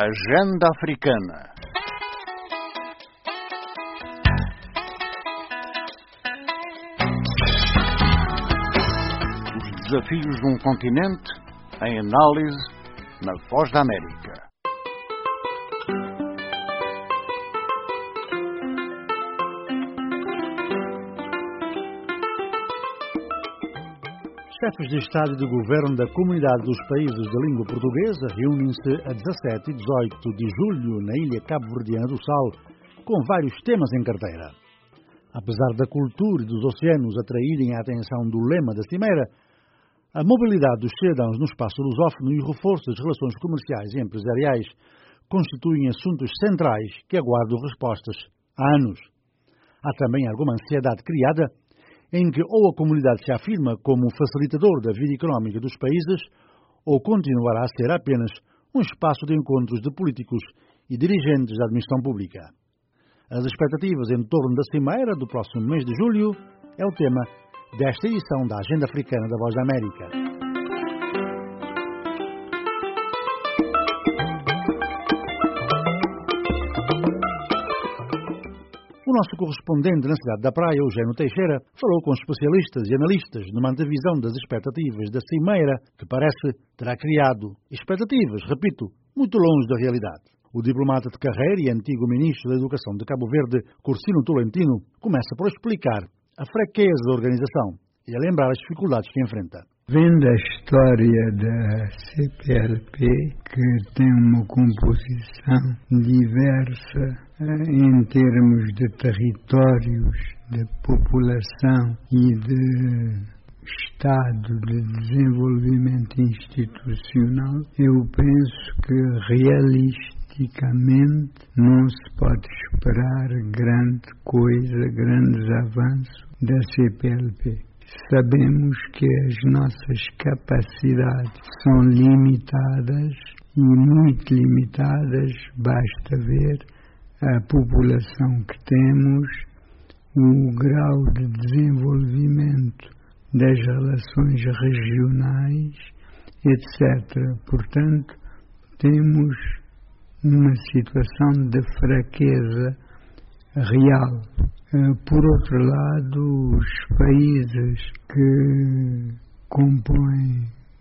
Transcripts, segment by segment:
Agenda Africana. Os desafios de um continente em análise na Voz da América. Chefes de Estado e de Governo da Comunidade dos Países de Língua Portuguesa reúnem-se a 17 e 18 de julho na ilha cabo-verdiana do Sal, com vários temas em carteira. Apesar da cultura e dos oceanos atraírem a atenção do lema da Cimeira, a mobilidade dos cidadãos no espaço lusófono e o reforço das relações comerciais e empresariais constituem assuntos centrais que aguardam respostas há anos. Há também alguma ansiedade criada em que ou a comunidade se afirma como facilitador da vida económica dos países ou continuará a ser apenas um espaço de encontros de políticos e dirigentes da administração pública. As expectativas em torno da Cimeira do próximo mês de julho é o tema desta edição da Agenda Africana da Voz da América. O nosso correspondente na cidade da Praia, Eugênio Teixeira, falou com especialistas e analistas numa antevisão das expectativas da Cimeira, que parece terá criado expectativas, repito, muito longe da realidade. O diplomata de carreira e antigo ministro da Educação de Cabo Verde, Cursino Tolentino, começa por explicar a fraqueza da organização e a lembrar as dificuldades que enfrenta. Vendo a história da CPLP, que tem uma composição diversa em termos de territórios, de população e de estado de desenvolvimento institucional, eu penso que realisticamente não se pode esperar grande coisa, grandes avanços da CPLP. Sabemos que as nossas capacidades são limitadas e muito limitadas, basta ver a população que temos, o grau de desenvolvimento das relações regionais, etc. Portanto, temos uma situação de fraqueza real. Por outro lado, os países que compõem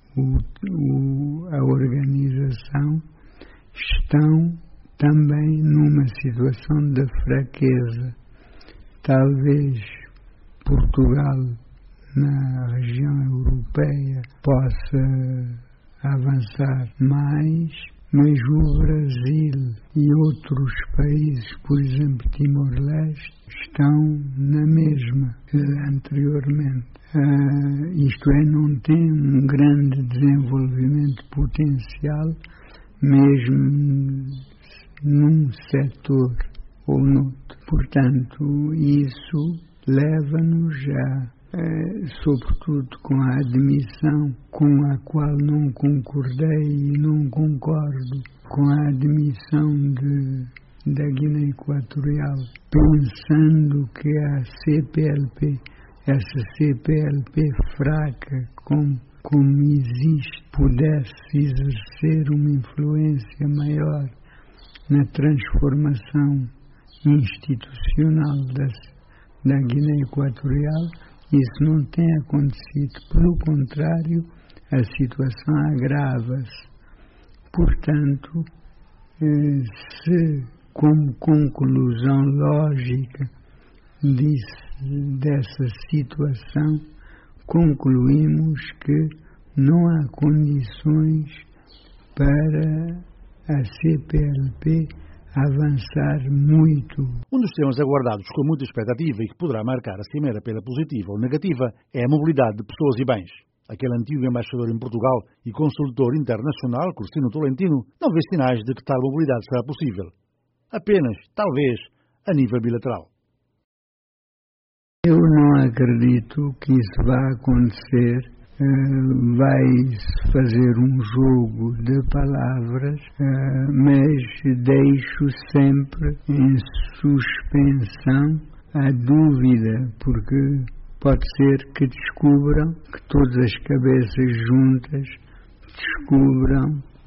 a organização estão também numa situação de fraqueza. Talvez Portugal, na região europeia, possa avançar mais, mas o Brasil e outros países, por exemplo, Timor-Leste, estão na mesma que anteriormente. Isto é, não tem um grande desenvolvimento potencial, mesmo num setor ou noutro. Portanto, isso leva-nos sobretudo com a admissão com a qual não concordei e não concordo, com a admissão da Guiné Equatorial, pensando que a CPLP, essa CPLP fraca como existe, pudesse exercer uma influência maior na transformação institucional da Guiné Equatorial. Isso não tem acontecido. Pelo contrário, a situação agrava-se. Portanto, se como conclusão lógica dessa situação, concluímos que não há condições para a CPLP avançar muito. Um dos temas aguardados com muita expectativa e que poderá marcar a Cimeira pela positiva ou negativa é a mobilidade de pessoas e bens. Aquele antigo embaixador em Portugal e consultor internacional, Cursino Tolentino, não vê sinais de que tal mobilidade será possível. Apenas, talvez, a nível bilateral. Eu não acredito que isso vá acontecer. Vai-se fazer um jogo de palavras, mas deixo sempre em suspensão a dúvida, porque pode ser que descubram, que todas as cabeças juntas descubram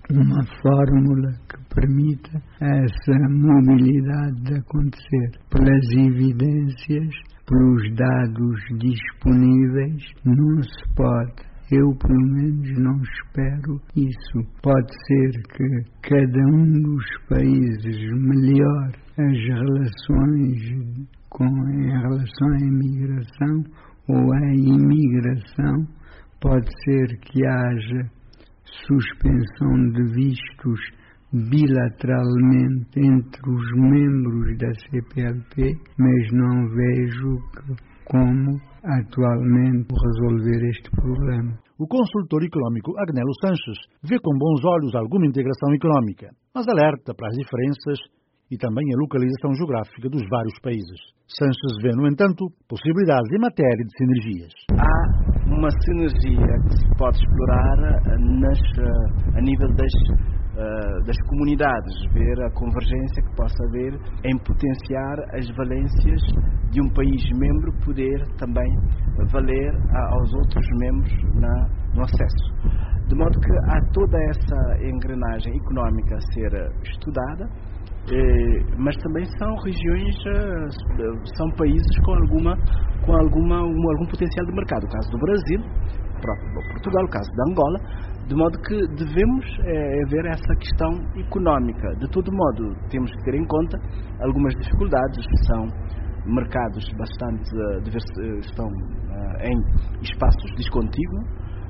uma fórmula que permita essa mobilidade de acontecer. Pelas evidências, pelos dados disponíveis, não se pode. Eu, pelo menos, não espero isso. Pode ser que cada um dos países melhore as relações em relação à imigração ou à imigração. Pode ser que haja suspensão de vistos bilateralmente entre os membros da CPLP, mas não vejo como atualmente resolver este problema. O consultor económico Agnello Sanches vê com bons olhos alguma integração económica, mas alerta para as diferenças e também a localização geográfica dos vários países. Sanches vê, no entanto, possibilidades em matéria de sinergias. Há uma sinergia que se pode explorar a nível das comunidades, ver a convergência que possa haver em potenciar as valências de um país membro poder também valer aos outros membros no acesso. De modo que há toda essa engrenagem económica a ser estudada, mas também são regiões, são países com algum potencial de mercado. O caso do Brasil, o próprio Portugal, o caso da Angola, de modo que devemos ver essa questão económica. De todo modo, temos que ter em conta algumas dificuldades, são mercados bastante estão em espaços descontíguos,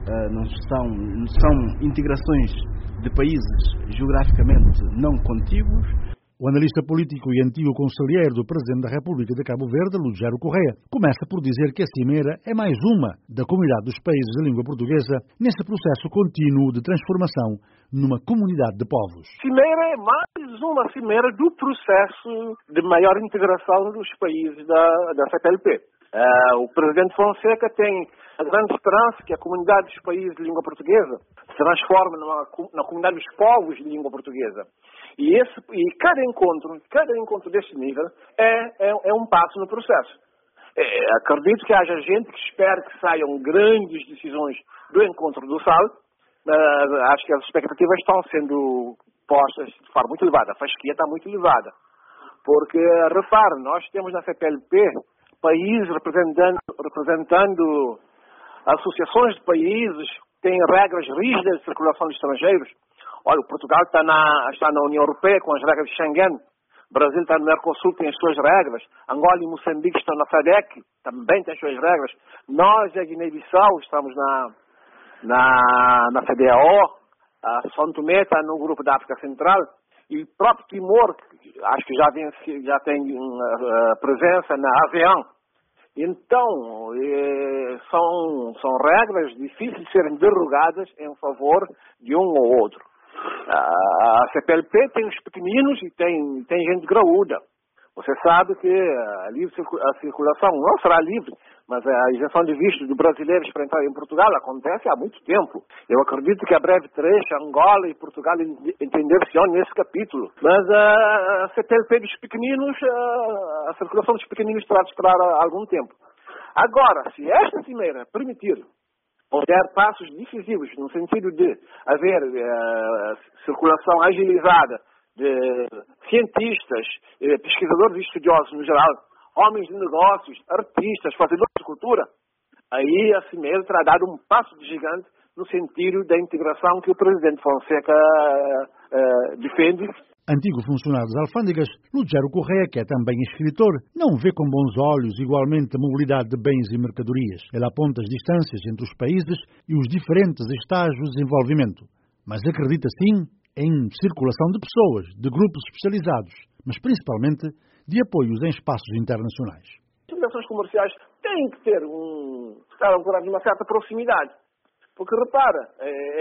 são integrações de países geograficamente não contíguos. O analista político e antigo conselheiro do Presidente da República de Cabo Verde, Lugero Correia, começa por dizer que a Cimeira é mais uma da comunidade dos países de língua portuguesa nesse processo contínuo de transformação numa comunidade de povos. Cimeira é mais uma cimeira do processo de maior integração dos países da CPLP. O Presidente Fonseca tem a grande esperança que a comunidade dos países de língua portuguesa se transforme na comunidade dos povos de língua portuguesa. E cada encontro deste nível é um passo no processo. Acredito que haja gente que espera que saiam grandes decisões do encontro do SAL, mas acho que as expectativas estão sendo postas de forma muito elevada. A fasquia está muito elevada. Porque, repare, nós temos na CPLP países representando associações de países, têm regras rígidas de circulação de estrangeiros. Olha, o Portugal está na União Europeia com as regras de Schengen. O Brasil está no Mercosul, tem as suas regras. Angola e Moçambique estão na SADC, também têm as suas regras. Nós, a Guiné-Bissau, estamos na CEDEAO. A São Tomé está no grupo da África Central. E o próprio Timor, acho que já tem presença na ASEAN. Então, são regras difíceis de serem derrogadas em favor de um ou outro. A CPLP tem os pequeninos e tem gente graúda. Você sabe que a circulação não será livre, mas a isenção de vistos de brasileiros para entrar em Portugal acontece há muito tempo. Eu acredito que a breve trecho, Angola e Portugal entender-se-ão nesse capítulo. Mas a CPLP dos pequeninos, a circulação dos pequeninos terá de esperar algum tempo. Agora, se esta cimeira permitir ou der passos decisivos no sentido de haver circulação agilizada de cientistas, pesquisadores e estudiosos no geral, homens de negócios, artistas, fazedores de cultura, aí a Cimeira terá dado um passo de gigante no sentido da integração que o Presidente Fonseca defende. Antigo funcionário das alfândegas, Lugero Correia, que é também escritor, não vê com bons olhos igualmente a mobilidade de bens e mercadorias. Ele aponta as distâncias entre os países e os diferentes estágios de desenvolvimento, mas acredita sim em circulação de pessoas, de grupos especializados, mas principalmente de apoios em espaços internacionais. As relações comerciais têm que ter uma certa proximidade, porque repara,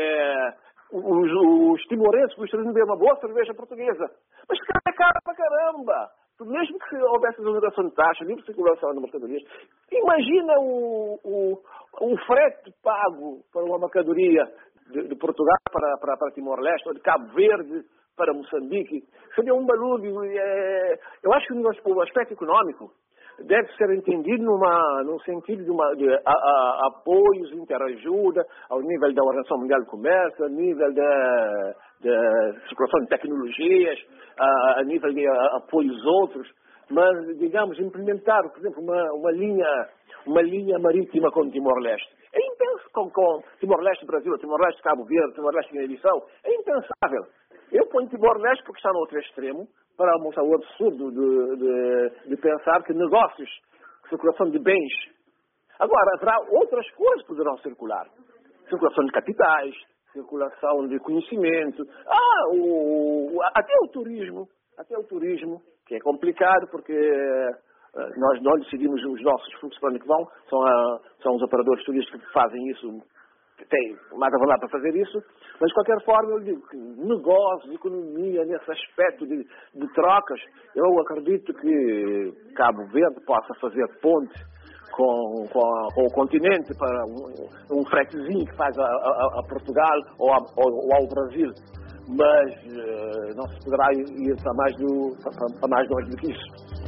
os timorenses gostariam de beber uma boa cerveja portuguesa, mas é caro pra caramba. Mesmo que houvesse exoneração de taxa, livre circulação de mercadorias, imagina o frete pago para uma mercadoria de Portugal para Timor-Leste, ou de Cabo Verde para Moçambique. Seria um balúrdio. Eu acho que o aspecto económico deve ser entendido num sentido de apoios, interajuda, ao nível da Organização Mundial do Comércio, ao nível da circulação de tecnologias, a nível de apoio aos outros, mas, digamos, implementar, por exemplo, uma linha marítima com Timor-Leste. É impensável, com Timor-Leste Brasil, Timor-Leste Cabo Verde, Timor-Leste Guiné-Bissau, é impensável. Eu ponho Timor-Leste porque está no outro extremo, para mostrar o absurdo de pensar que negócios, circulação de bens. Agora, haverá outras coisas que poderão circular. Circulação de capitais, circulação de conhecimento, até o turismo, que é complicado porque nós não decidimos os nossos fluxos para onde que vão, são os operadores turísticos que fazem isso, que têm mais a vontade para fazer isso, mas de qualquer forma eu digo que negócios, economia, nesse aspecto de trocas, eu acredito que Cabo Verde possa fazer ponte com o continente para um fretezinho que faz a Portugal ou ao Brasil, mas não se poderá ir para mais longe do que isso.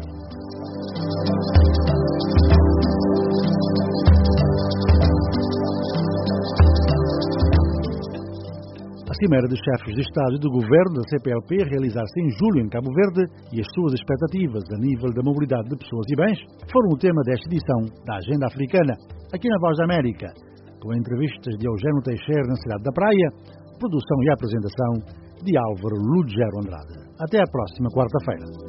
A Cimeira de Chefes de Estado e de Governo da CPLP, realizar-se em julho em Cabo Verde, e as suas expectativas a nível da mobilidade de pessoas e bens foram o tema desta edição da Agenda Africana, aqui na Voz da América, com entrevistas de Eugênio Teixeira na cidade da Praia, produção e apresentação de Álvaro Ludgero Andrade. Até a próxima quarta-feira.